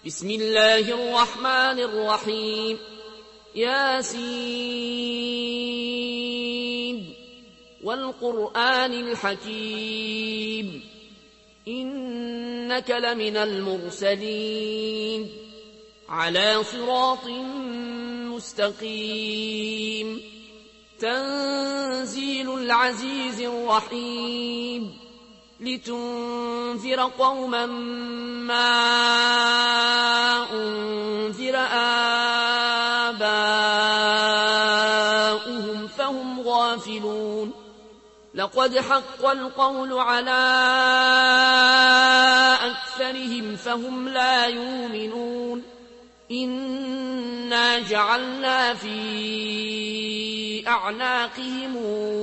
بسم الله الرحمن الرحيم. ياسين والقرآن الحكيم إنك لمن المرسلين على صراط مستقيم. تنزيل العزيز الرحيم لتنذر قوما ما أنذر آباؤهم فهم غافلون. لقد حق القول على أكثرهم فهم لا يؤمنون. إنا جعلنا في أعناقهم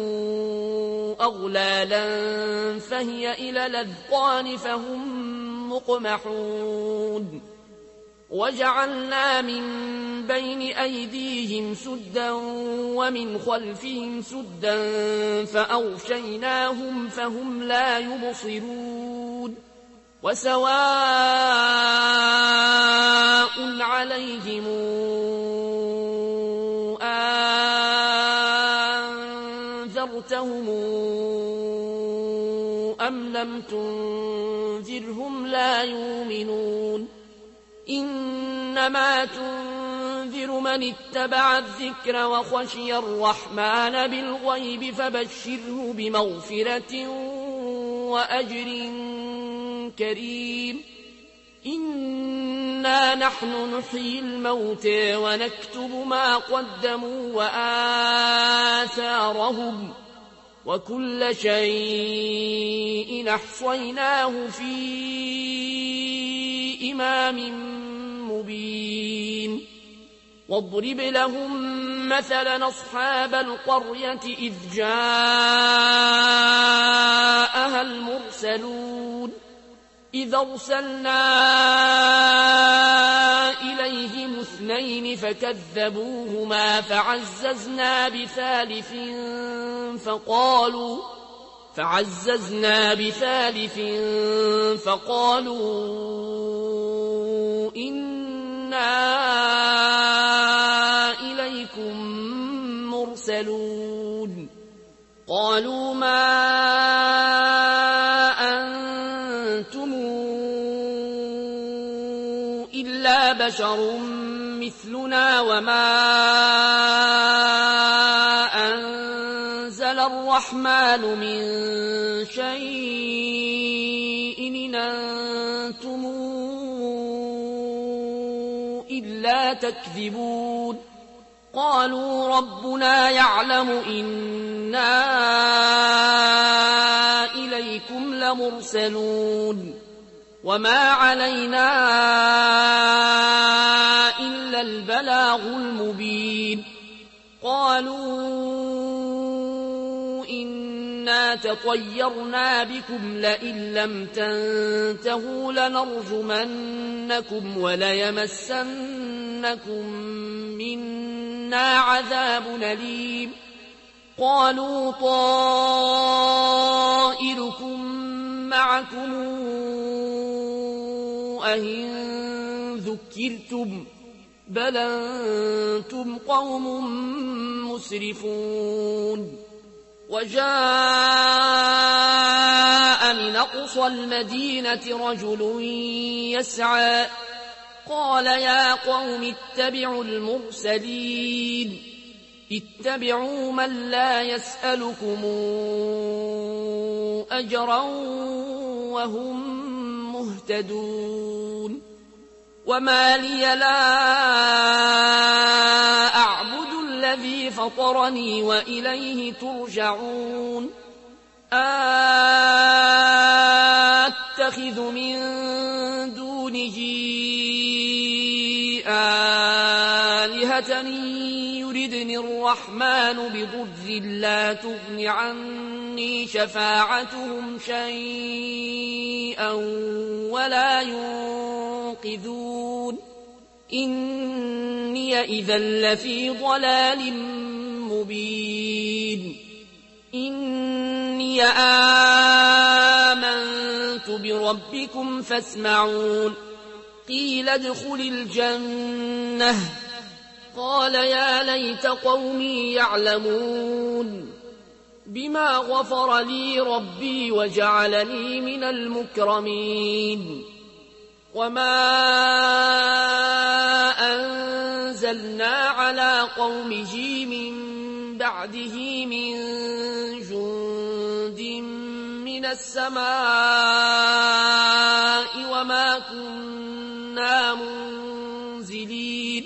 أغلالا فهي إلى الأذقان فهم مقمحون. وجعلنا من بين أيديهم سدا ومن خلفهم سدا فأغشيناهم فهم لا يبصرون. وسواء عليهم أنذرتهم أم لم تنذرهم لا يؤمنون. إنما تنذر من اتبع الذكر وخشي الرحمن بالغيب فبشره بمغفرة وأجر كريم. إنا نحن نحيي الموتى ونكتب ما قدموا وآثارهم وكل شيء أحصيناه في إمام مبين. واضرب لهم مثلا أصحاب القرية إذ جاءها المرسلون إذ أرسلنا إليهم اثنين فكذبوهما فعززنا بثالث فقالوا إنا إليكم مرسلون. قالوا ما أنتم إلا بشر مثلنا وما أنزل الرحمن من شيء إن أنتم إلا تكذبون. قالوا ربنا يعلم إنا إليكم لمرسلون وما علينا إلا البلاغ المبين. قالوا إنا تطيرنا بكم لئن لم تنتهوا لنرجمنكم وليمسنكم منا عذاب أليم. قالوا طائركم معكم أئن ذكرتم بل أنتم قوم مسرفون. وجاء من أقصى المدينة رجل يسعى قال يا قوم اتبعوا المرسلين اتبعوا من لا يسألكم أجرا وهم مهتدون. وما لي لا أعبد الذي فطرني وإليه ترجعون. أتخذ من دونه آلهة يردني الرحمن بضر لا تغن عني شفاعتهم شيئا ولا ينقذون. إني إذا لفي ضلال مبين. إني آمنت بربكم فاسمعون. قيل ادخل الجنة قال يا ليت قومي يعلمون بما غفر لي ربي وجعلني من المكرمين وما أنزلنا على قومه من بعده من جند من السماء وما كنا منزلين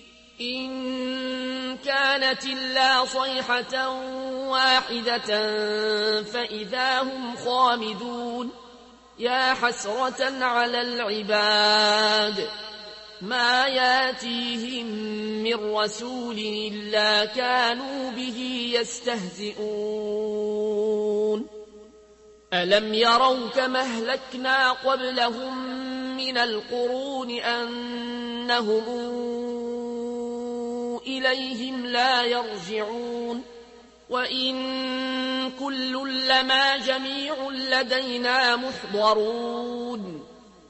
إن كانت إلا صيحة واحدة فإذا هم خامدون يا حسرة على العباد ما ياتيهم من رسول إلا كانوا به يستهزئون ألم يروا كما أهلكنا قبلهم من القرون أنهم إليهم لا يرجعون وإن كل لما جميع لدينا محضرون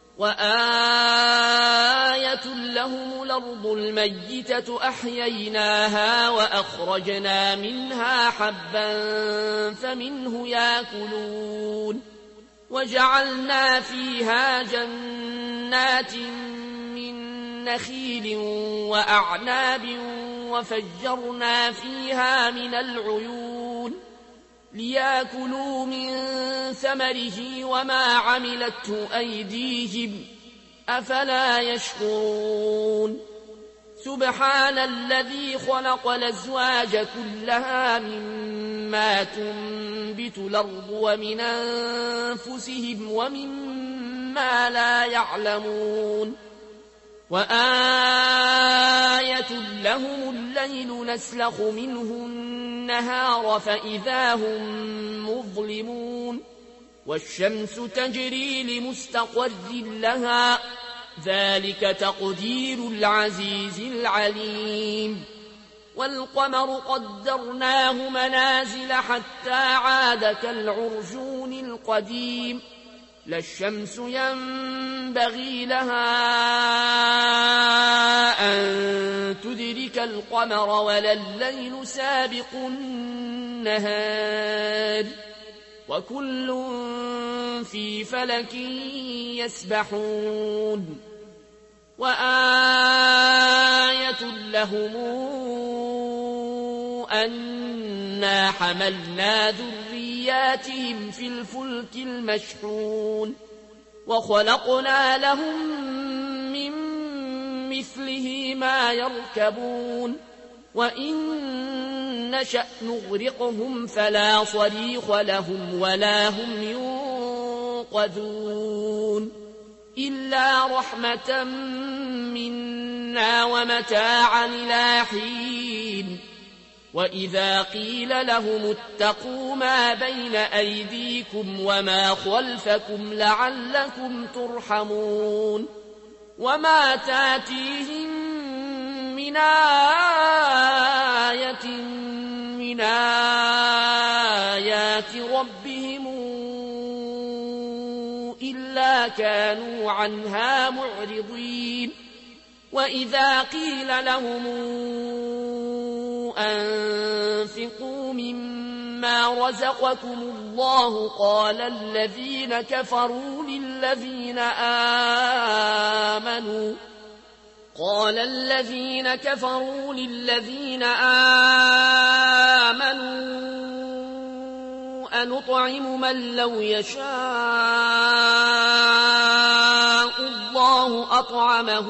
وآية لهم الأرض الميتة أحييناها وأخرجنا منها حبا فمنه يأكلون وجعلنا فيها جنات من نخيل وأعناب وفجرنا فيها من العيون ليأكلوا من ثمره وما عملته أيديهم أفلا يشكرون سبحان الذي خلق الأزواج كلها مما تنبت الأرض ومن أنفسهم ومما لا يعلمون وآية لهم الليل نسلخ منه النهار فإذا هم مظلمون والشمس تجري لمستقر لها ذلك تقدير العزيز العليم والقمر قدرناه منازل حتى عاد كالعرجون القديم لا الشمس ينبغي لها أن تدرك القمر ولا الليل سابق النهار وكل في فلك يسبحون وآية لهم أنا حملنا ذرياتهم في الفلك المشحون وخلقنا لهم من مثله ما يركبون وإن نشأ نغرقهم فلا صريخ لهم ولا هم ينقذون إلا رحمة منا ومتاعا إلى حين وإذا قيل لهم اتقوا ما بين أيديكم وما خلفكم لعلكم ترحمون وما تاتيهم من آية من آيات ربهم إلا كانوا عنها معرضين وإذا قيل لهم أنفقوا مما رزقكم الله قال الذين كفروا للذين آمنوا أنطعم من لو يشاء الله أطعمه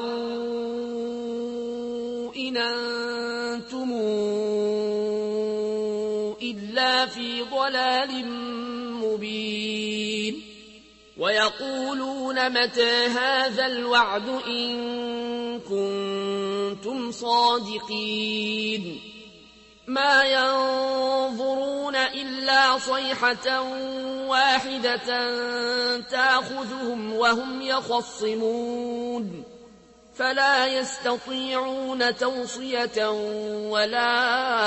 إن أنتم إلا في ضلال مبين ويقولون متى هذا الوعد إن كنتم صادقين ما ينظرون إلا صيحة واحدة تأخذهم وهم يخصمون فلا يستطيعون توصية ولا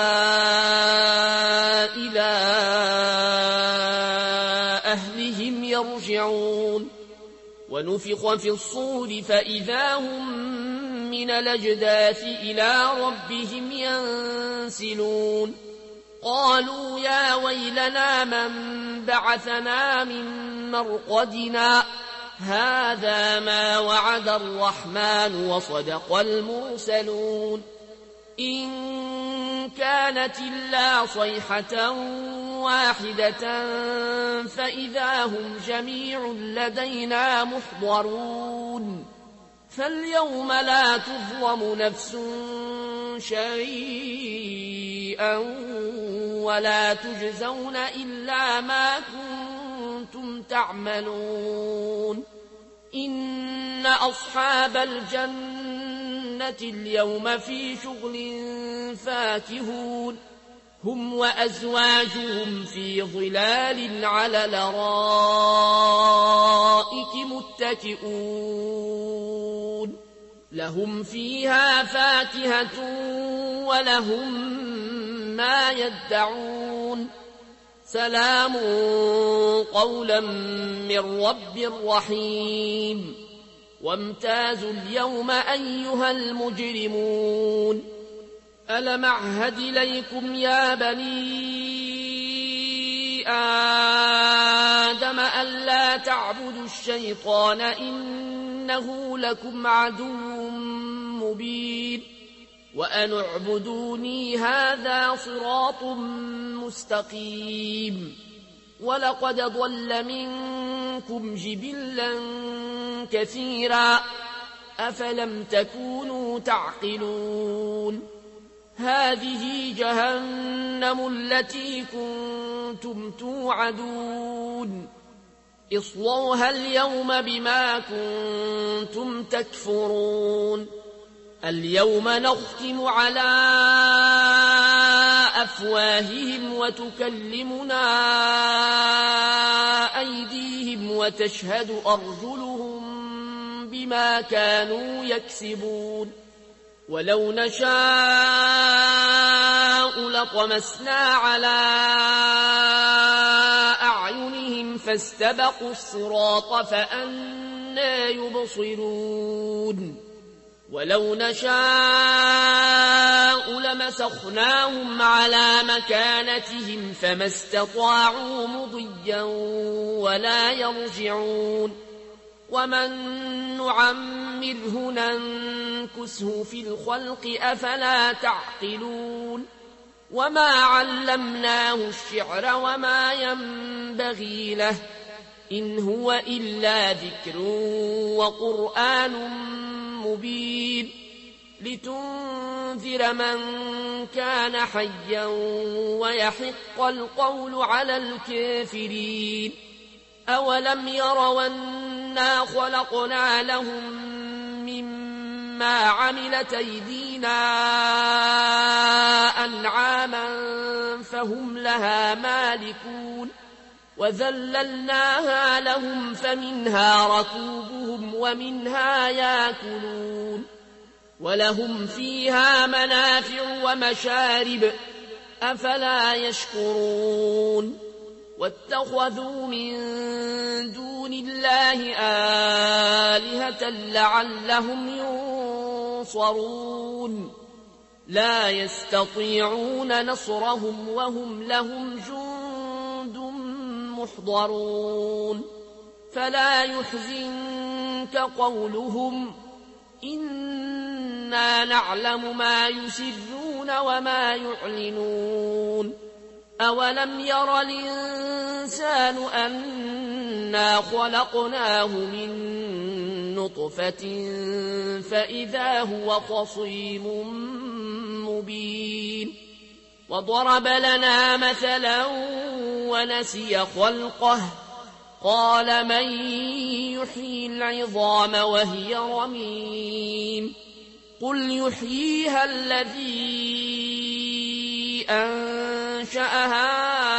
إلى أهلهم يرجعون ونفخ في الصور فإذا هم من الأجداث إلى ربهم ينسلون قالوا يا ويلنا من بعثنا من مرقدنا هذا ما وعد الرحمن وصدق المرسلون إن كانت إلا صيحة واحدة فإذا هم جميع لدينا محضرون فاليوم لا تظلم نفس شيئا ولا تجزون إلا ما كنتم تعملون إن أصحاب الجنة اليوم في شغل فاكهون هم وأزواجهم في ظلال على الأرائك متكئون لهم فيها فاكهة ولهم ما يدعون سلام قولا من رب رحيم وامتازوا اليوم أيها المجرمون ألم أعهد إليكم يا بني آدم ألا تعبدوا الشيطان إنه لكم عدو مبين وأن اعبدوني هذا صراط مستقيم ولقد ضل منكم جبلا كثيرا أفلم تكونوا تعقلون هذه جهنم التي كنتم توعدون اصلوها اليوم بما كنتم تكفرون اليوم نختم على أفواههم وتكلمنا أيديهم وتشهد أرجلهم بما كانوا يكسبون ولو نشاء لطمسنا على أعينهم فاستبقوا الصراط فأنى يبصرون ولو نشاء لمسخناهم على مكانتهم فما استطاعوا مضيا ولا يرجعون ومن نعمره ننكسه في الخلق أفلا تعقلون وما علمناه الشعر وما ينبغي له إن هو إلا ذكر وقرآن مبين لتنذر من كان حيا ويحق القول على الكافرين أولم يروا أنا خلقنا لهم مما عملت أيدينا أنعاما فهم لها مالكون وذللناها لهم فمنها ركوبهم ومنها ياكلون ولهم فيها منافع ومشارب أفلا يشكرون واتخذوا من دون الله آلهة لعلهم ينصرون لا يستطيعون نصرهم وهم لهم جند محضرون فلا يحزنك قولهم إنا نعلم ما يسرون وما يعلنون أولم ير الإنسان أنا خلقناه من نطفة فإذا هو خصيم مبين وضرب لنا مثلا ونسي خلقه قال من يحيي العظام وهي رميم قل يحييها الذي أنشأها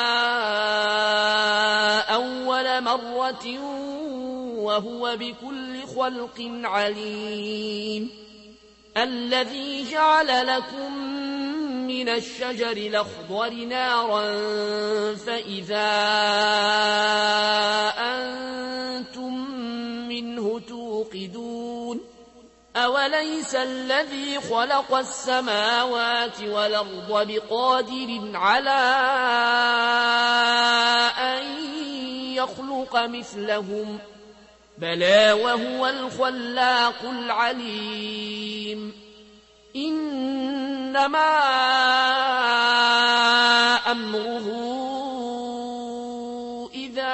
أول مرة وهو بكل خلق عليم الذي جعل لكم من الشجر الأخضر نارا فإذا أنتم منه توقدون أوليس الذي خلق السماوات والأرض بقادر على أن يخلق مثلهم بلى وهو الخلاق العليم إنما أمره إذا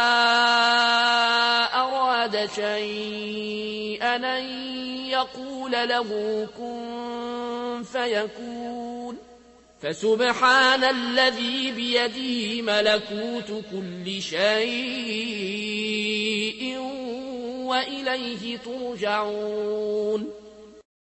أراد شيئا أن يقول له كن فيكون فسبحان الذي بيده ملكوت كل شيء وإليه ترجعون